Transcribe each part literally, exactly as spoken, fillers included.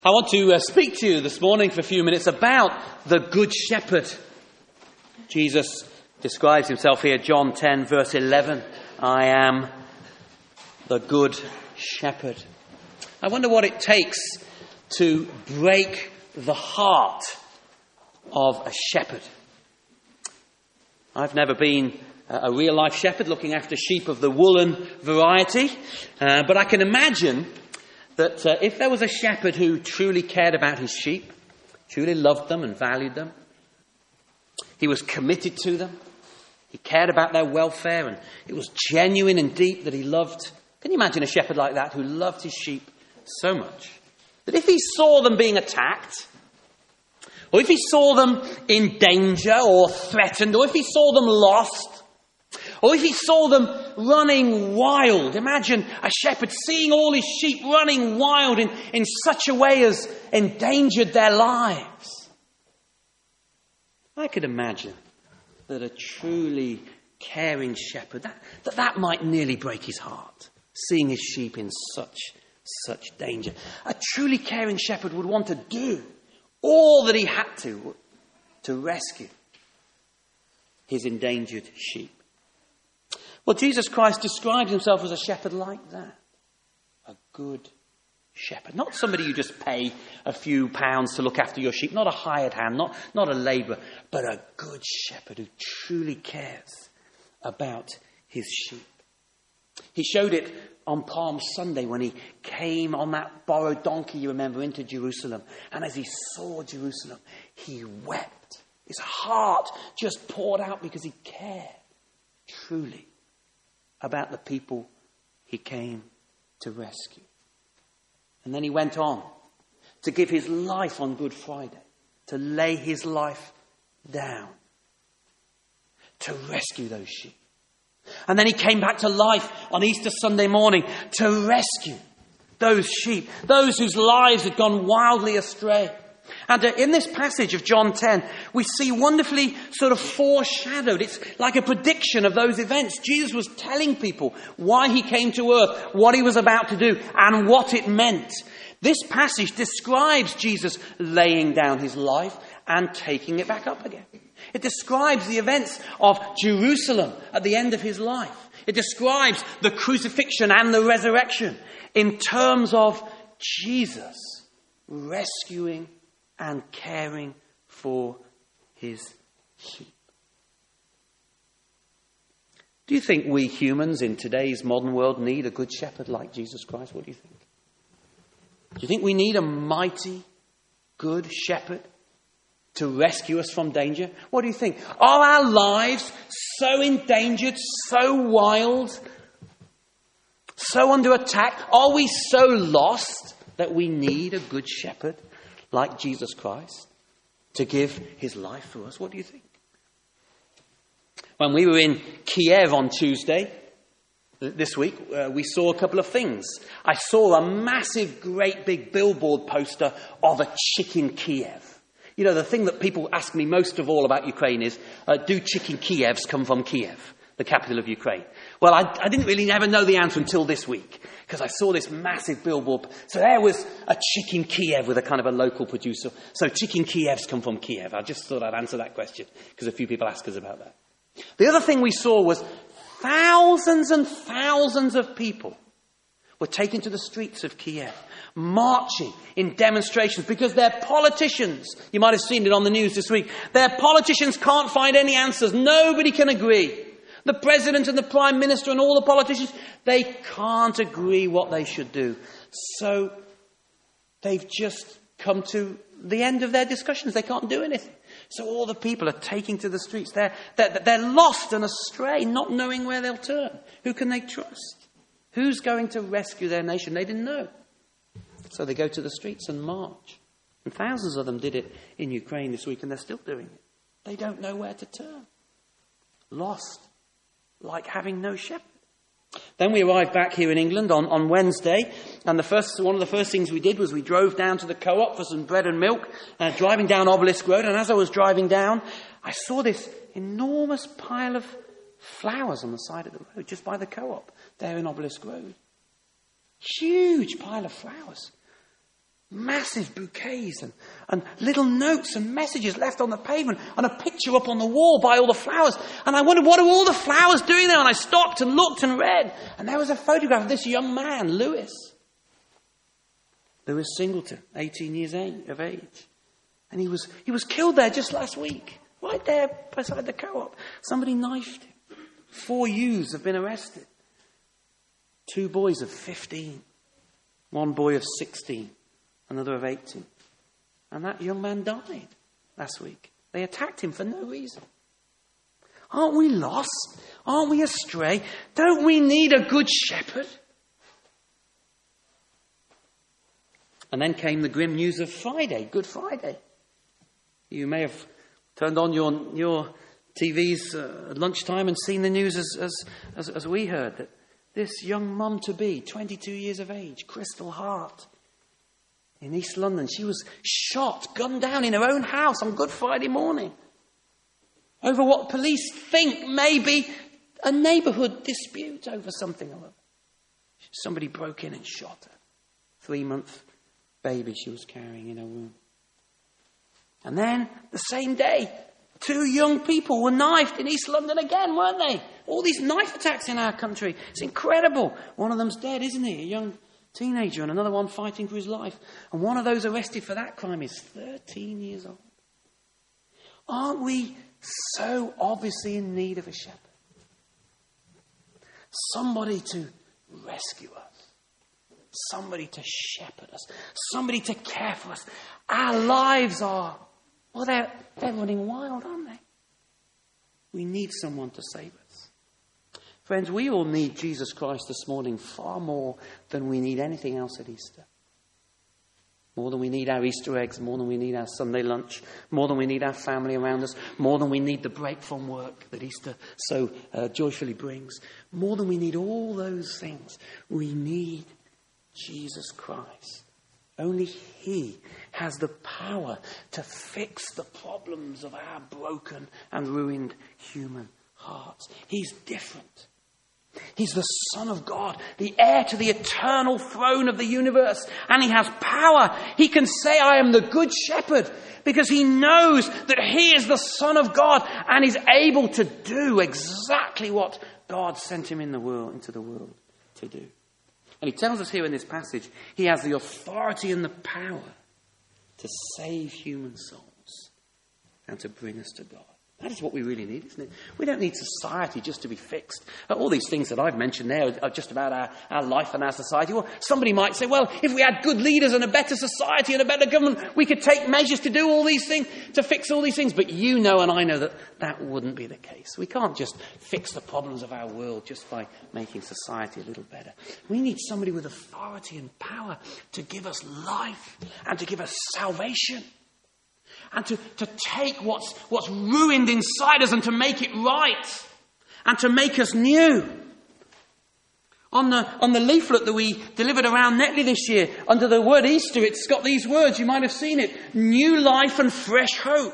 I want to uh, speak to you this morning for a few minutes about the Good Shepherd. Jesus describes himself here, John ten, verse eleven. I am the Good Shepherd. I wonder what it takes to break the heart of a shepherd. I've never been a real-life shepherd looking after sheep of the woolen variety, uh, but I can imagine that uh, if there was a shepherd who truly cared about his sheep, truly loved them and valued them, he was committed to them, he cared about their welfare, and it was genuine and deep that he loved. Can you imagine a shepherd like that who loved his sheep so much that if he saw them being attacked, or if he saw them in danger or threatened, or if he saw them lost, or if he saw them running wild, imagine a shepherd seeing all his sheep running wild in, in such a way as endangered their lives. I could imagine that a truly caring shepherd, that, that that might nearly break his heart, seeing his sheep in such, such danger. A truly caring shepherd would want to do all that he had to to rescue his endangered sheep. Well, Jesus Christ describes himself as a shepherd like that. A good shepherd. Not somebody you just pay a few pounds to look after your sheep. Not a hired hand, not, not a labourer, but a good shepherd who truly cares about his sheep. He showed it on Palm Sunday when he came on that borrowed donkey, you remember, into Jerusalem. And as he saw Jerusalem, he wept. His heart just poured out because he cared truly about the people he came to rescue. And then he went on to give his life on Good Friday, to lay his life down, to rescue those sheep. And then he came back to life on Easter Sunday morning to rescue those sheep, those whose lives had gone wildly astray. And uh, in this passage of John ten, we see wonderfully sort of foreshadowed. It's like a prediction of those events. Jesus was telling people why he came to earth, what he was about to do, and what it meant. This passage describes Jesus laying down his life and taking it back up again. It describes the events of Jerusalem at the end of his life. It describes the crucifixion and the resurrection in terms of Jesus rescuing and caring for his sheep. Do you think we humans in today's modern world need a good shepherd like Jesus Christ? What do you think? Do you think we need a mighty, good shepherd to rescue us from danger? What do you think? Are our lives so endangered, so wild, so under attack? Are we so lost that we need a good shepherd like Jesus Christ to give his life for us? What do you think? When we were in Kiev on Tuesday this week, uh, we saw a couple of things. I saw a massive, great big billboard poster of a chicken Kiev. You know, the thing that people ask me most of all about Ukraine is, uh, do chicken Kievs come from Kiev, the capital of Ukraine? Well, I, I didn't really ever know the answer until this week, because I saw this massive billboard. So there was a chicken Kiev with a kind of a local producer. So chicken Kievs come from Kiev. I just thought I'd answer that question, because a few people ask us about that. The other thing we saw was thousands and thousands of people were taken to the streets of Kiev, marching in demonstrations because their politicians, you might have seen it on the news this week, their politicians can't find any answers. Nobody can agree. The president and the prime minister and all the politicians, they can't agree what they should do. So they've just come to the end of their discussions. They can't do anything. So all the people are taking to the streets. They're, they're, they're lost and astray, not knowing where they'll turn. Who can they trust? Who's going to rescue their nation? They didn't know. So they go to the streets and march. And thousands of them did it in Ukraine this week, and they're still doing it. They don't know where to turn. Lost, like having no shepherd. Then we arrived back here in England on, on Wednesday, and the first one of the first things we did was we drove down to the Co-op for some bread and milk, uh, driving down Obelisk Road. And as I was driving down, I saw this enormous pile of flowers on the side of the road, just by the Co-op, there in Obelisk Road. Huge pile of flowers. Massive bouquets and, and little notes and messages left on the pavement and a picture up on the wall by all the flowers. And I wondered, what are all the flowers doing there? And I stopped and looked and read. And there was a photograph of this young man, Lewis. Lewis Singleton, eighteen years of age. And he was, he was killed there just last week. Right there beside the co-op. Somebody knifed him. Four youths have been arrested. Two boys of fifteen. One boy of sixteen. Another of eighteen. And that young man died last week. They attacked him for no reason. Aren't we lost? Aren't we astray? Don't we need a good shepherd? And then came the grim news of Friday, Good Friday. You may have turned on your your T Vs uh, at lunchtime and seen the news as, as, as, as we heard, that this young mum-to-be, twenty-two years of age, Crystal Hart, in East London, she was shot, gunned down in her own house on Good Friday morning over what police think may be a neighbourhood dispute over something or other. Somebody broke in and shot her. Three-month baby she was carrying in her womb. And then, the same day, two young people were knifed in East London again, weren't they? All these knife attacks in our country. It's incredible. One of them's dead, isn't he? A young teenager, and another one fighting for his life. And one of those arrested for that crime is thirteen years old. Aren't we so obviously in need of a shepherd? Somebody to rescue us. Somebody to shepherd us. Somebody to care for us. Our lives are, well, they're, they're running wild, aren't they? We need someone to save us. Friends, we all need Jesus Christ this morning far more than we need anything else at Easter. More than we need our Easter eggs, more than we need our Sunday lunch, more than we need our family around us, more than we need the break from work that Easter so uh, joyfully brings. More than we need all those things, we need Jesus Christ. Only He has the power to fix the problems of our broken and ruined human hearts. He's different. He's the Son of God, the heir to the eternal throne of the universe, and He has power. He can say, I am the good shepherd, because He knows that He is the Son of God and is able to do exactly what God sent Him in the world, into the world to do. And He tells us here in this passage, He has the authority and the power to save human souls and to bring us to God. That is what we really need, isn't it? We don't need society just to be fixed. All these things that I've mentioned there are just about our, our life and our society. Well, somebody might say, well, if we had good leaders and a better society and a better government, we could take measures to do all these things, to fix all these things. But you know and I know that that wouldn't be the case. We can't just fix the problems of our world just by making society a little better. We need somebody with authority and power to give us life and to give us salvation. And to, to take what's, what's ruined inside us and to make it right. And to make us new. On the, on the leaflet that we delivered around Netley this year, under the word Easter, it's got these words. You might have seen it. New life and fresh hope.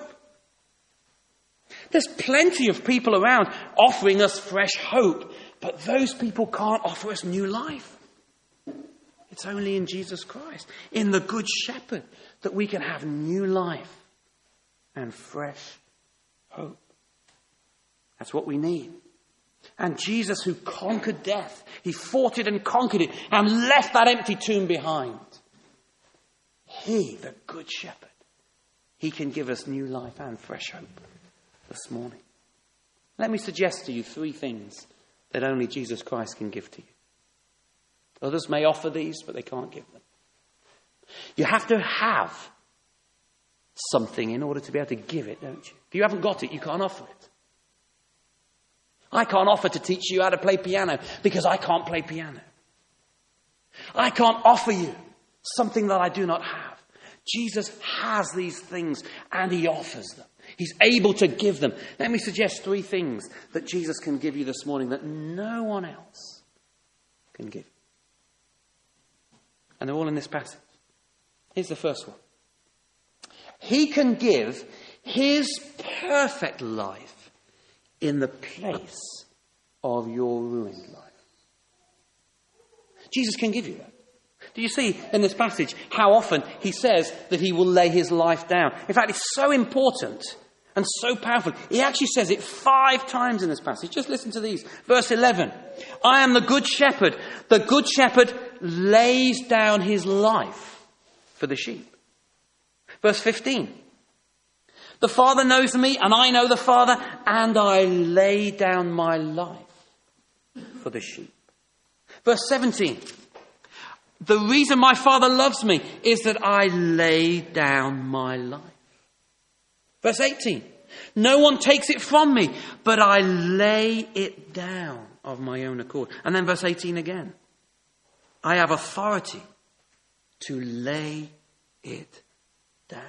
There's plenty of people around offering us fresh hope. But those people can't offer us new life. It's only in Jesus Christ, in the Good Shepherd, that we can have new life and fresh hope. That's what we need. And Jesus, who conquered death, He fought it and conquered it and left that empty tomb behind. He, the Good Shepherd, He can give us new life and fresh hope this morning. Let me suggest to you three things that only Jesus Christ can give to you. Others may offer these, but they can't give them. You have to have something in order to be able to give it, don't you? If you haven't got it, you can't offer it. I can't offer to teach you how to play piano because I can't play piano. I can't offer you something that I do not have. Jesus has these things and He offers them. He's able to give them. Let me suggest three things that Jesus can give you this morning that no one else can give. And they're all in this passage. Here's the first one. He can give His perfect life in the place of your ruined life. Jesus can give you that. Do you see in this passage how often he says that he will lay his life down? In fact, it's so important and so powerful. He actually says it five times in this passage. Just listen to these. Verse eleven. I am the good shepherd. The good shepherd lays down his life for the sheep. Verse fifteen. The Father knows me and I know the Father, and I lay down my life for the sheep. Verse seventeen. The reason my Father loves me is that I lay down my life. Verse eighteen. No one takes it from me, but I lay it down of my own accord. And then verse eighteen again. I have authority to lay it down.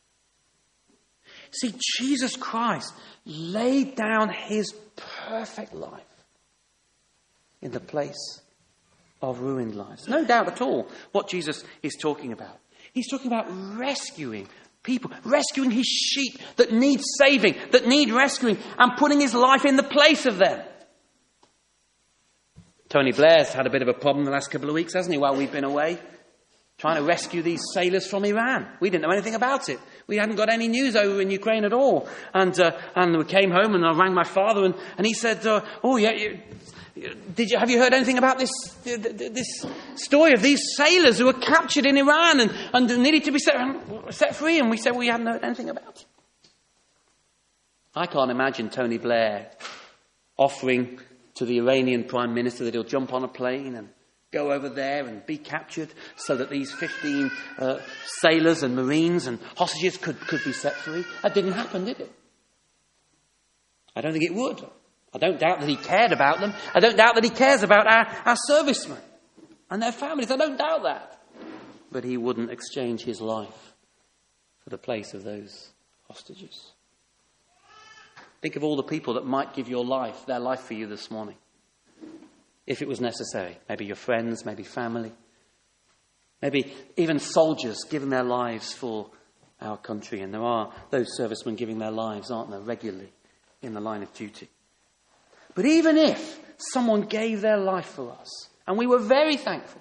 See, Jesus Christ laid down his perfect life in the place of ruined lives. No doubt at all what Jesus is talking about. He's talking about rescuing people, rescuing his sheep that need saving, that need rescuing, and putting his life in the place of them. Tony Blair's had a bit of a problem the last couple of weeks, hasn't he, while we've been away? Trying to rescue these sailors from Iran. We didn't know anything about it. We hadn't got any news over in Ukraine at all. And uh, and we came home and I rang my father and, and he said, uh, oh yeah, you, did you have you heard anything about this this story of these sailors who were captured in Iran and, and needed to be set, set free? And we said, well, we hadn't heard anything about it. I can't imagine Tony Blair offering to the Iranian Prime Minister that he'll jump on a plane and go over there and be captured so that these fifteen uh, sailors and Marines and hostages could, could be set free. That didn't happen, did it? I don't think it would. I don't doubt that he cared about them. I don't doubt that he cares about our, our servicemen and their families. I don't doubt that. But he wouldn't exchange his life for the place of those hostages. Think of all the people that might give your life, their life for you this morning. If it was necessary. Maybe your friends, maybe family. Maybe even soldiers giving their lives for our country. And there are those servicemen giving their lives, aren't there, regularly in the line of duty. But even if someone gave their life for us, and we were very thankful,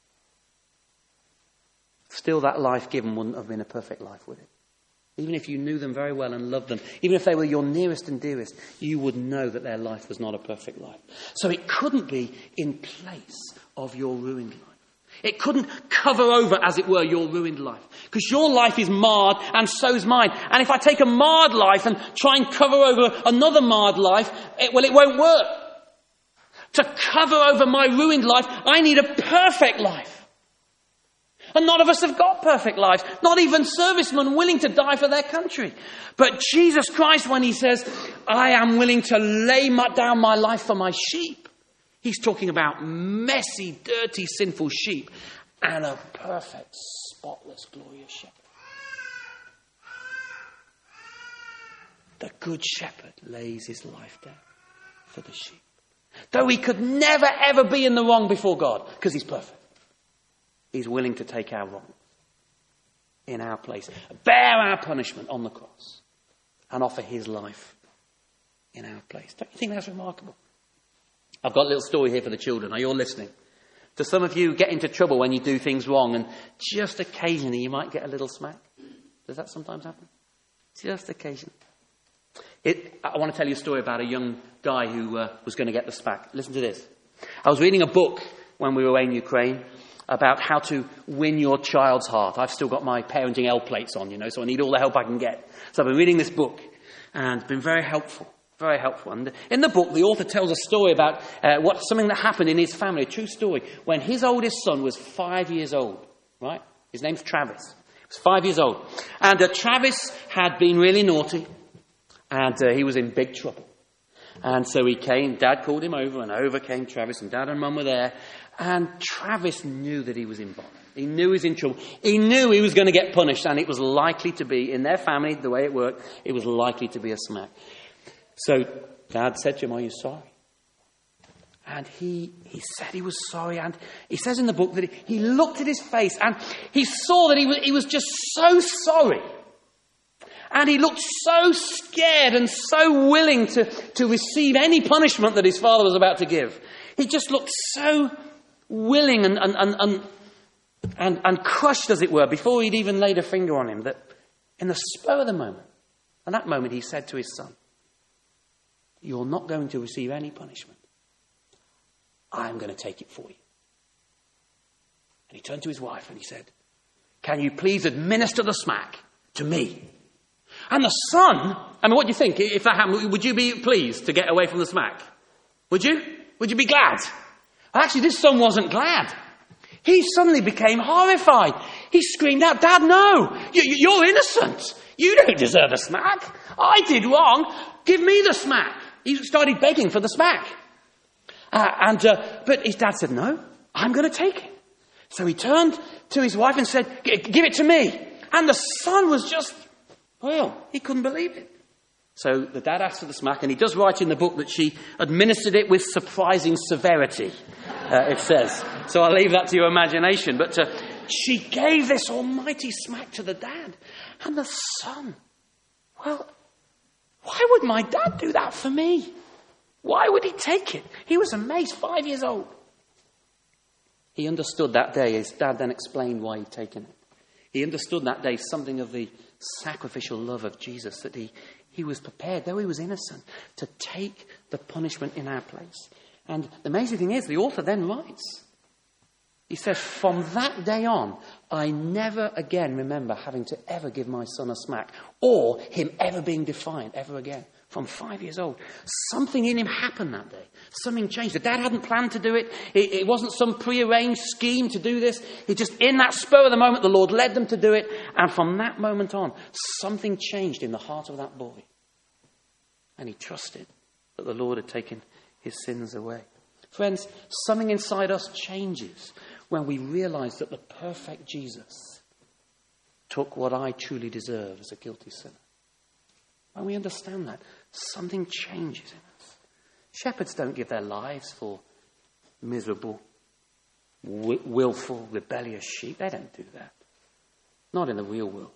still that life given wouldn't have been a perfect life, would it? Even if you knew them very well and loved them, even if they were your nearest and dearest, you would know that their life was not a perfect life. So it couldn't be in place of your ruined life. It couldn't cover over, as it were, your ruined life. Because your life is marred and so's mine. And if I take a marred life and try and cover over another marred life, it, well, it won't work. To cover over my ruined life, I need a perfect life. And none of us have got perfect lives. Not even servicemen willing to die for their country. But Jesus Christ, when he says, I am willing to lay my, down my life for my sheep, he's talking about messy, dirty, sinful sheep and a perfect, spotless, glorious shepherd. The good shepherd lays his life down for the sheep. Though he could never, ever be in the wrong before God, because he's perfect. He's willing to take our wrongs in our place, bear our punishment on the cross, and offer his life in our place. Don't you think that's remarkable? I've got a little story here for the children. Are you all listening? Do some of you get into trouble when you do things wrong, and just occasionally you might get a little smack? Does that sometimes happen? Just occasionally. It, I want to tell you a story about a young guy who uh, was going to get the smack. Listen to this. I was reading a book when we were away in Ukraine about how to win your child's heart. I've still got my parenting L plates on, you know, so I need all the help I can get. So I've been reading this book, and it's been very helpful, very helpful. And in the book, the author tells a story about uh, what something that happened in his family, a true story, when his oldest son was five years old, right? His name's Travis. He was five years old. And uh, Travis had been really naughty, and uh, he was in big trouble. And so he came, Dad called him over, and over came Travis, and Dad and Mum were there. And Travis knew that he was in bother. He knew he was in trouble. He knew he was going to get punished, and it was likely to be, in their family, the way it worked, it was likely to be a smack. So Dad said to him, are you sorry? And he, he said he was sorry, and he says in the book that he, he looked at his face, and he saw that he was, he was just so sorry. And he looked so scared and so willing to, to receive any punishment that his father was about to give. He just looked so willing and, and, and, and and, and crushed, as it were, before he'd even laid a finger on him, that in the spur of the moment, and that moment he said to his son, "You're not going to receive any punishment. I'm going to take it for you." And he turned to his wife and he said, "Can you please administer the smack to me?" And the son, I mean, what do you think? If that happened, would you be pleased to get away from the smack? Would you? Would you be glad? Actually, this son wasn't glad. He suddenly became horrified. He screamed out, "Dad, no! You, you're innocent! You don't deserve a smack! I did wrong! Give me the smack!" He started begging for the smack. Uh, and uh, But his dad said, "No, I'm going to take it." So he turned to his wife and said, "Give it to me." And the son was just, well, he couldn't believe it. So the dad asked for the smack, and he does write in the book that she administered it with surprising severity, uh, it says. So I'll leave that to your imagination. But uh, she gave this almighty smack to the dad. And the son, well, why would my dad do that for me? Why would he take it? He was amazed, five years old. He understood that day, his dad then explained why he'd taken it. He understood that day something of the sacrificial love of Jesus, that he, he was prepared, though he was innocent, to take the punishment in our place. And the amazing thing is, the author then writes, he says, "From that day on, I never again remember having to ever give my son a smack, or him ever being defiant ever again." From five years old. Something in him happened that day. Something changed. The dad hadn't planned to do it. It, it wasn't some prearranged scheme to do this. It just, in that spur of the moment, the Lord led them to do it. And from that moment on, something changed in the heart of that boy. And he trusted that the Lord had taken his sins away. Friends, something inside us changes when we realize that the perfect Jesus took what I truly deserve as a guilty sinner. When we understand that, something changes in us. Shepherds don't give their lives for miserable, wi- willful, rebellious sheep. They don't do that. Not in the real world.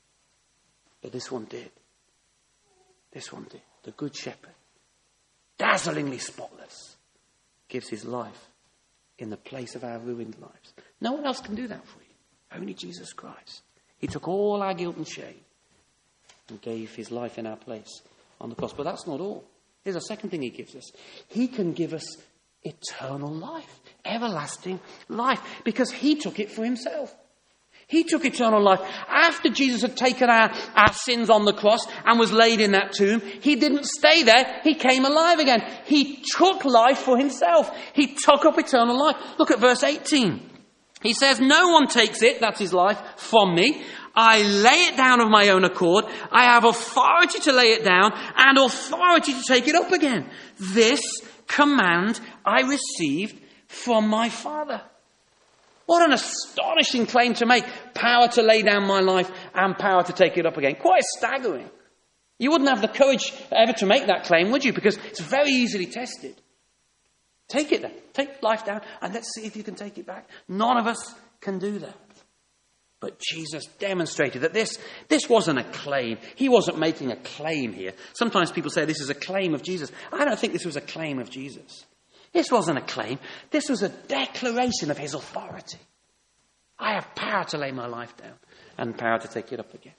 But this one did. This one did. The Good Shepherd, dazzlingly spotless, gives his life in the place of our ruined lives. No one else can do that for you. Only Jesus Christ. He took all our guilt and shame and gave his life in our place on the cross. But that's not all. Here's a second thing he gives us. He can give us eternal life, everlasting life, because he took it for himself. He took eternal life. After Jesus had taken our, our sins on the cross and was laid in that tomb, he didn't stay there. He came alive again. He took life for himself. He took up eternal life. Look at verse eighteen. He says, "No one takes it," that's his life, "from me. I lay it down of my own accord. I have authority to lay it down and authority to take it up again. This command I received from my Father." What an astonishing claim to make. Power to lay down my life and power to take it up again. Quite staggering. You wouldn't have the courage ever to make that claim, would you? Because it's very easily tested. Take it then. Take life down and let's see if you can take it back. None of us can do that. But Jesus demonstrated that this, this wasn't a claim. He wasn't making a claim here. Sometimes people say this is a claim of Jesus. I don't think this was a claim of Jesus. This wasn't a claim. This was a declaration of his authority. I have power to lay my life down and power to take it up again.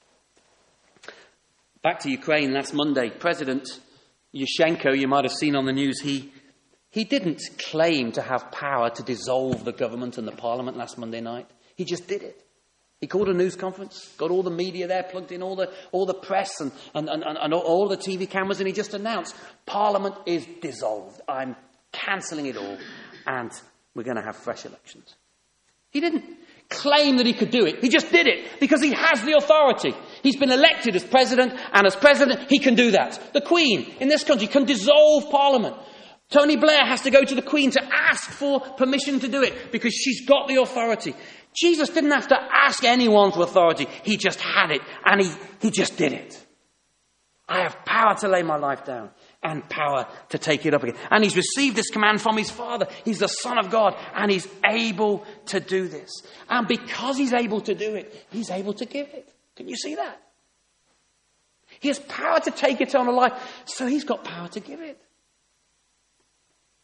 Back to Ukraine last Monday. President Yushchenko, you might have seen on the news, he, he didn't claim to have power to dissolve the government and the parliament last Monday night. He just did it. He called a news conference, got all the media there, plugged in all the all the press and, and, and, and all the T V cameras, and he just announced, Parliament is dissolved. I'm cancelling it all, and we're going to have fresh elections. He didn't claim that he could do it. He just did it because he has the authority. He's been elected as president, and as president, he can do that. The Queen in this country can dissolve Parliament. Tony Blair has to go to the Queen to ask for permission to do it because she's got the authority. Jesus didn't have to ask anyone for authority. He just had it, and he, he just did it. I have power to lay my life down and power to take it up again. And he's received this command from his Father. He's the Son of God, and he's able to do this. And because he's able to do it, he's able to give it. Can you see that? He has power to take eternal life, so he's got power to give it.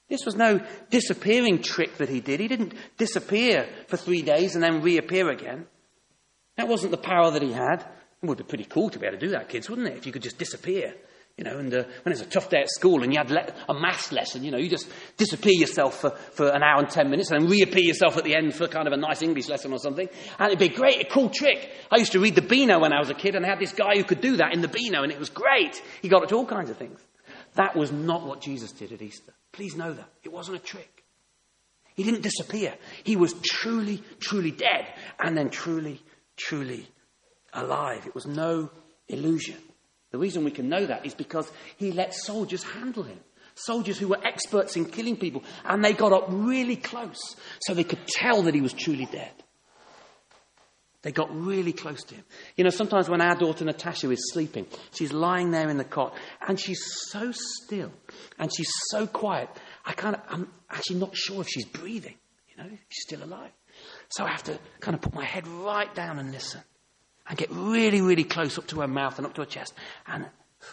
This was no disappearing trick that he did. He didn't disappear for three days and then reappear again. That wasn't the power that he had. It would be pretty cool to be able to do that, kids, wouldn't it? If you could just disappear. You know, and uh, when it's a tough day at school and you had le- a maths lesson, you know, you just disappear yourself for, for an hour and ten minutes and then reappear yourself at the end for kind of a nice English lesson or something. And it'd be great, a cool trick. I used to read the Beano when I was a kid, and I had this guy who could do that in the Beano, and it was great. He got it to all kinds of things. That was not what Jesus did at Easter. Please know that. It wasn't a trick. He didn't disappear. He was truly, truly dead, and then truly, truly alive. It was no illusion. The reason we can know that is because he let soldiers handle him. Soldiers who were experts in killing people. And they got up really close so they could tell that he was truly dead. They got really close to him. You know, sometimes when our daughter Natasha is sleeping, she's lying there in the cot and she's so still and she's so quiet. I kind of, I'm actually not sure if she's breathing, you know, if she's still alive. So I have to kind of put my head right down and listen. And get really, really close up to her mouth and up to her chest. And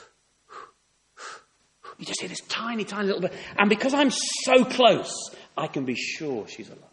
you just hear this tiny, tiny little bit. And because I'm so close, I can be sure she's alive.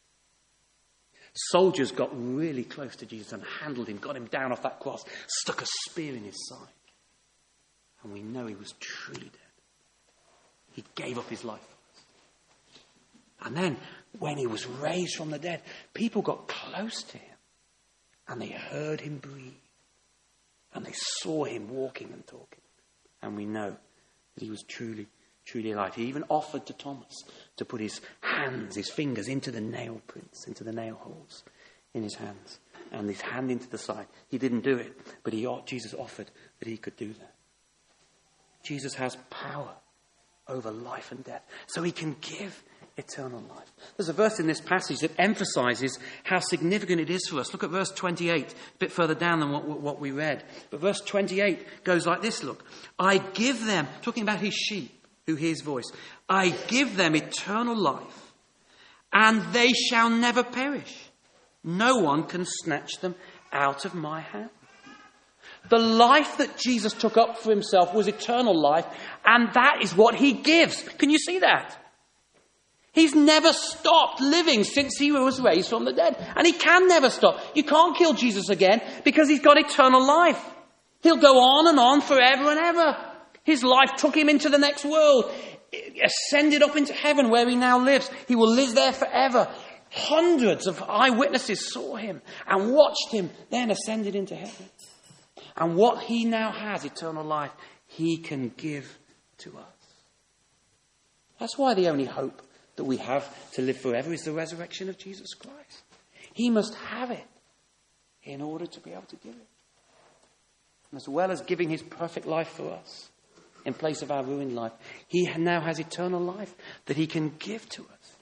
Soldiers got really close to Jesus and handled him, got him down off that cross, stuck a spear in his side. And we know he was truly dead. He gave up his life for us. And then, when he was raised from the dead, people got close to him. And they heard him breathe. And they saw him walking and talking. And we know that he was truly, truly alive. He even offered to Thomas to put his hands, his fingers into the nail prints, into the nail holes in his hands. And his hand into the side. He didn't do it, but he, Jesus offered that he could do that. Jesus has power over life and death. So he can give eternal life. There's a verse in this passage that emphasizes how significant it is for us. Look at verse twenty-eight, a bit further down than what, what we read. But verse twenty-eight goes like this, look. I give them, talking about his sheep who hear his voice, I give them eternal life, and they shall never perish. No one can snatch them out of my hand. The life that Jesus took up for himself was eternal life, and that is what he gives. Can you see that? He's never stopped living since he was raised from the dead. And he can never stop. You can't kill Jesus again because he's got eternal life. He'll go on and on forever and ever. His life took him into the next world. Ascended up into heaven where he now lives. He will live there forever. Hundreds of eyewitnesses saw him and watched him, then ascended into heaven. And what he now has, eternal life, he can give to us. That's why the only hope that we have to live forever is the resurrection of Jesus Christ. He must have it in order to be able to give it. And as well as giving his perfect life for us in place of our ruined life, he now has eternal life that he can give to us.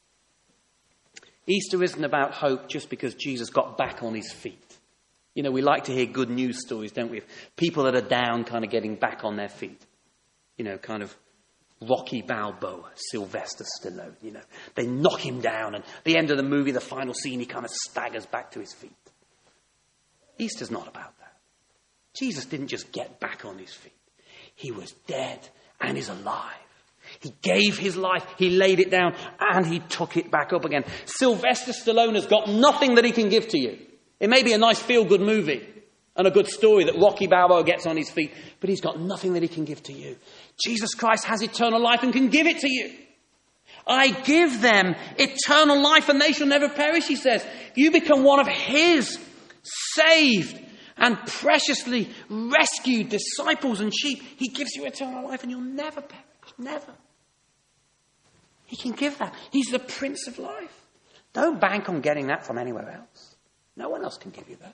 Easter isn't about hope just because Jesus got back on his feet. You know, we like to hear good news stories, don't we? Of people that are down kind of getting back on their feet. You know, kind of Rocky Balboa, Sylvester Stallone, you know. They knock him down, and at the end of the movie, the final scene, he kind of staggers back to his feet. Easter's not about that. Jesus didn't just get back on his feet. He was dead and is alive. He gave his life, he laid it down, and he took it back up again. Sylvester Stallone has got nothing that he can give to you. It may be a nice feel-good movie and a good story that Rocky Balboa gets on his feet, but he's got nothing that he can give to you. Jesus Christ has eternal life and can give it to you. I give them eternal life and they shall never perish, he says. If you become one of his saved and preciously rescued disciples and sheep, he gives you eternal life and you'll never perish. Never. He can give that. He's the Prince of Life. Don't bank on getting that from anywhere else. No one else can give you that.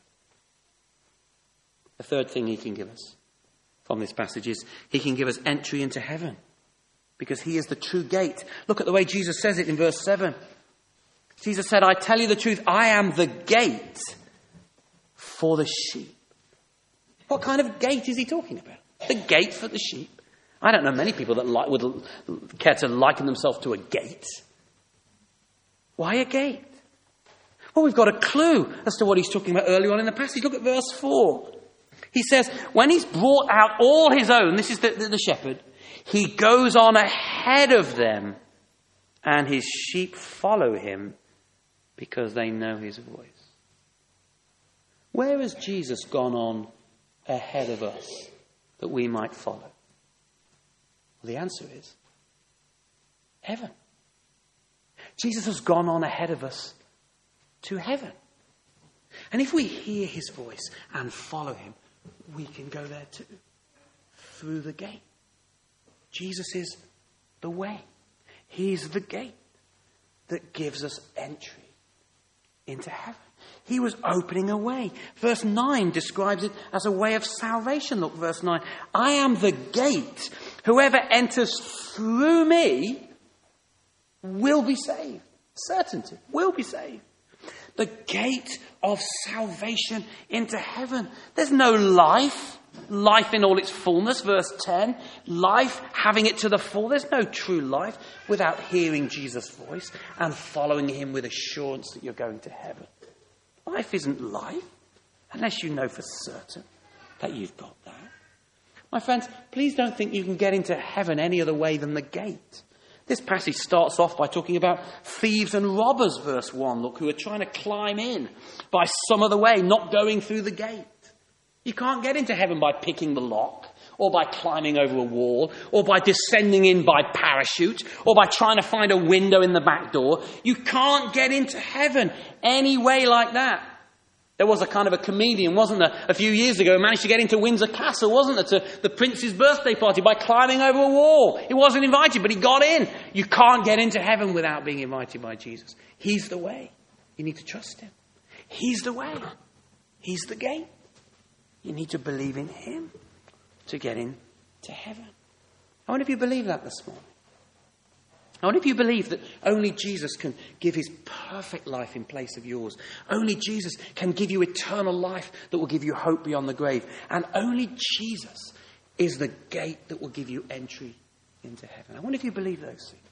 The third thing he can give us from this passage is he can give us entry into heaven because he is the true gate. Look at the way Jesus says it in verse seven. Jesus said, I tell you the truth, I am the gate for the sheep. What kind of gate is he talking about? The gate for the sheep. I don't know many people that like, would care to liken themselves to a gate. Why a gate? Well, we've got a clue as to what he's talking about earlier on in the passage. Look at verse four. He says, when he's brought out all his own, this is the, the, the shepherd, he goes on ahead of them and his sheep follow him because they know his voice. Where has Jesus gone on ahead of us that we might follow? Well, the answer is heaven. Jesus has gone on ahead of us to heaven. And if we hear his voice and follow him, we can go there too, through the gate. Jesus is the way. He's the gate that gives us entry into heaven. He was opening a way. Verse nine describes it as a way of salvation. Look, verse nine. I am the gate. Whoever enters through me will be saved. Certainty, will be saved. The gate of salvation into heaven. There's no life. Life in all its fullness, verse ten. Life, having it to the full. There's no true life without hearing Jesus' voice and following him with assurance that you're going to heaven. Life isn't life unless you know for certain that you've got that. My friends, please don't think you can get into heaven any other way than the gate. This passage starts off by talking about thieves and robbers, verse one, look, who are trying to climb in by some other way, not going through the gate. You can't get into heaven by picking the lock, or by climbing over a wall, or by descending in by parachute, or by trying to find a window in the back door. You can't get into heaven any way like that. There was a kind of a comedian, wasn't there, a few years ago, who managed to get into Windsor Castle, wasn't there, to the prince's birthday party by climbing over a wall. He wasn't invited, but he got in. You can't get into heaven without being invited by Jesus. He's the way. You need to trust him. He's the way. He's the gate. You need to believe in him to get into heaven. I wonder if you believe that this morning. I wonder if you believe that only Jesus can give his perfect life in place of yours. Only Jesus can give you eternal life that will give you hope beyond the grave. And only Jesus is the gate that will give you entry into heaven. I wonder if you believe those things.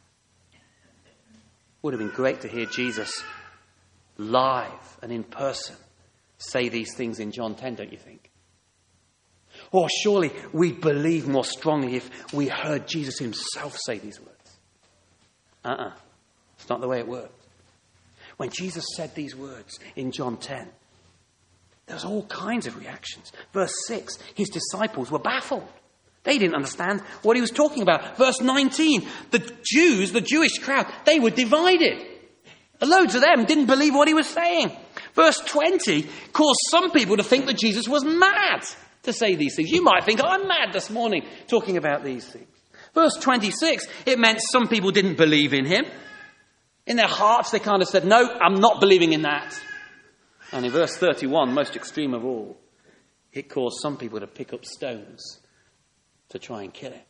Would have been great to hear Jesus live and in person say these things in John ten, don't you think? Or surely we'd believe more strongly if we heard Jesus himself say these words. Uh-uh. It's not the way it worked. When Jesus said these words in John ten, there was all kinds of reactions. Verse six, his disciples were baffled. They didn't understand what he was talking about. Verse nineteen, the Jews, the Jewish crowd, they were divided. Loads of them didn't believe what he was saying. Verse twenty caused some people to think that Jesus was mad to say these things. You might think, oh, I'm mad this morning talking about these things. Verse twenty-six, it meant some people didn't believe in him. In their hearts, they kind of said, no, I'm not believing in that. And in verse thirty-one, most extreme of all, it caused some people to pick up stones to try and kill him.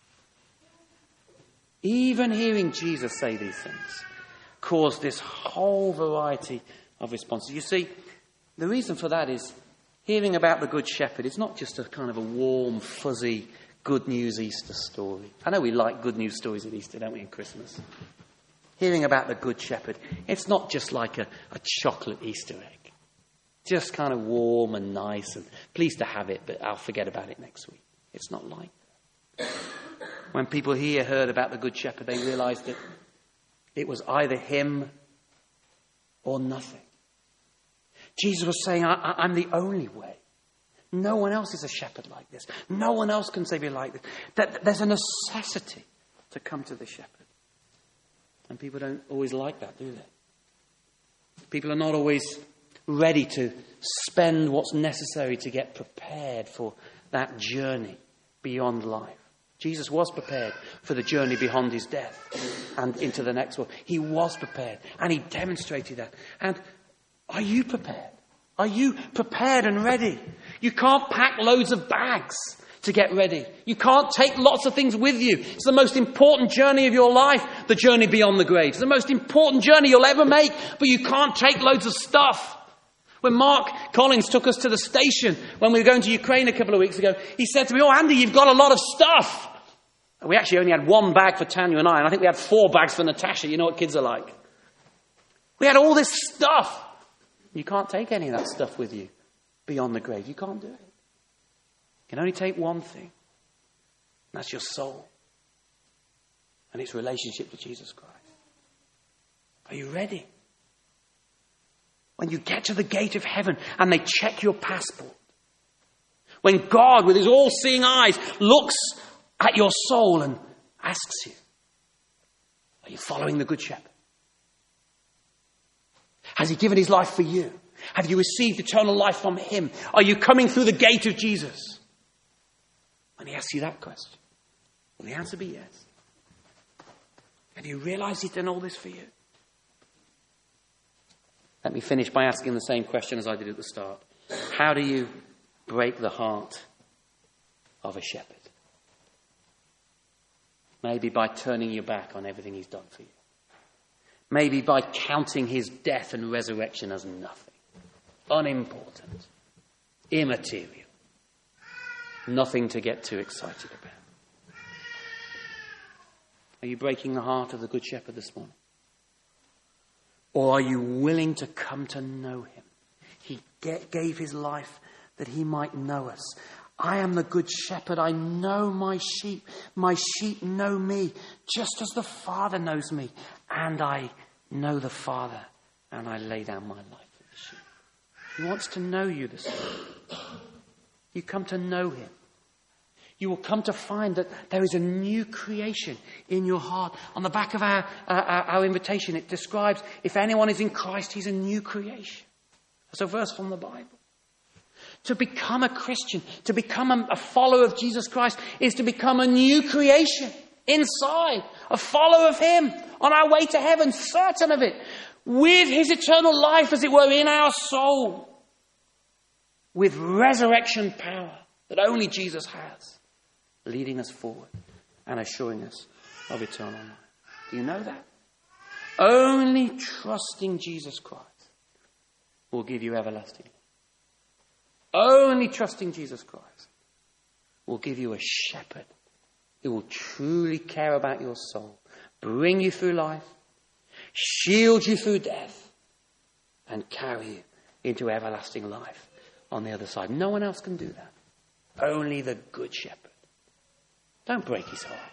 Even hearing Jesus say these things caused this whole variety of responses. You see, the reason for that is hearing about the Good Shepherd is not just a kind of a warm, fuzzy, good news Easter story. I know we like good news stories at Easter, don't we, and Christmas. Hearing about the Good Shepherd, it's not just like a, a chocolate Easter egg. Just kind of warm and nice and pleased to have it, but I'll forget about it next week. It's not like that. When people here heard about the Good Shepherd, they realised that it was either him or nothing. Jesus was saying, I, I, I'm the only way. No one else is a shepherd like this. No one else can save you like this. That there's a necessity to come to the shepherd. And people don't always like that, do they? People are not always ready to spend what's necessary to get prepared for that journey beyond life. Jesus was prepared for the journey beyond his death and into the next world. He was prepared, and he demonstrated that. And are you prepared? Are you prepared and ready? You can't pack loads of bags to get ready. You can't take lots of things with you. It's the most important journey of your life, the journey beyond the grave. It's the most important journey you'll ever make, but you can't take loads of stuff. When Mark Collins took us to the station when we were going to Ukraine a couple of weeks ago, he said to me, oh, Andy, you've got a lot of stuff. And we actually only had one bag for Tanya and I, and I think we had four bags for Natasha. You know what kids are like. We had all this stuff. You can't take any of that stuff with you beyond the grave. You can't do it. You can only take one thing. And that's your soul. And it's relationship with Jesus Christ. Are you ready? When you get to the gate of heaven and they check your passport, when God, with his all-seeing eyes, looks at your soul and asks you, are you following the Good Shepherd? Has he given his life for you? Have you received eternal life from him? Are you coming through the gate of Jesus? When he asks you that question, will the answer be yes? Have you realized he's done all this for you? Let me finish by asking the same question as I did at the start. How do you break the heart of a shepherd? Maybe by turning your back on everything he's done for you. Maybe by counting his death and resurrection as nothing. Unimportant. Immaterial. Nothing to get too excited about. Are you breaking the heart of the Good Shepherd this morning? Or are you willing to come to know him? He gave his life that he might know us. I am the Good Shepherd. I know my sheep. My sheep know me, just as the Father knows me. And I know the Father, and I lay down my life for the sheep. He wants to know you this morning. You come to know him. You will come to find that there is a new creation in your heart. On the back of our, uh, our, our invitation, it describes, if anyone is in Christ, he's a new creation. That's a verse from the Bible. To become a Christian, to become a, a follower of Jesus Christ, is to become a new creation inside, a follower of him, on our way to heaven, certain of it, with his eternal life, as it were, in our soul, with resurrection power that only Jesus has, leading us forward and assuring us of eternal life. Do you know that? Only trusting Jesus Christ will give you everlasting life. Only trusting Jesus Christ will give you a shepherd who will truly care about your soul, bring you through life, shield you through death, and carry you into everlasting life on the other side. No one else can do that. Only the Good Shepherd. Don't break his heart.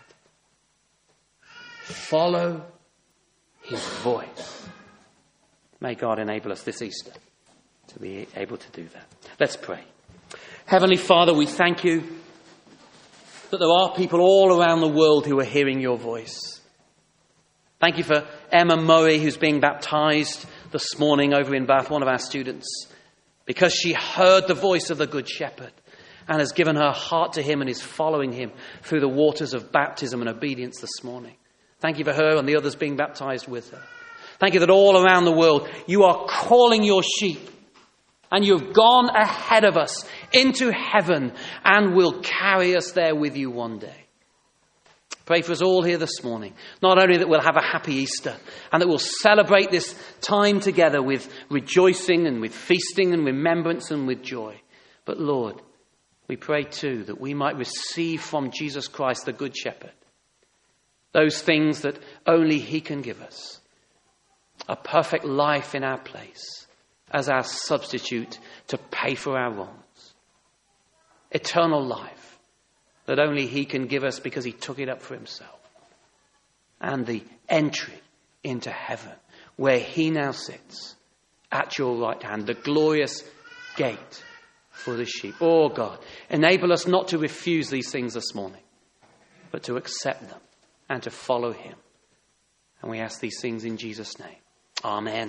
Follow his voice. May God enable us this Easter to be able to do that. Let's pray. Heavenly Father, we thank you that there are people all around the world who are hearing your voice. Thank you for Emma Murray, who's being baptized this morning over in Bath, one of our students, because she heard the voice of the Good Shepherd and has given her heart to him and is following him through the waters of baptism and obedience this morning. Thank you for her and the others being baptized with her. Thank you that all around the world you are calling your sheep, and you've gone ahead of us into heaven and will carry us there with you one day. Pray for us all here this morning. Not only that we'll have a happy Easter and that we'll celebrate this time together with rejoicing and with feasting and remembrance and with joy. But Lord, we pray too that we might receive from Jesus Christ, the Good Shepherd, those things that only he can give us. A perfect life in our place as our substitute to pay for our wrongs. Eternal life that only he can give us because he took it up for himself. And the entry into heaven where he now sits at your right hand, the glorious gate for the sheep. Oh God, enable us not to refuse these things this morning, but to accept them and to follow him. And we ask these things in Jesus' name. Amen.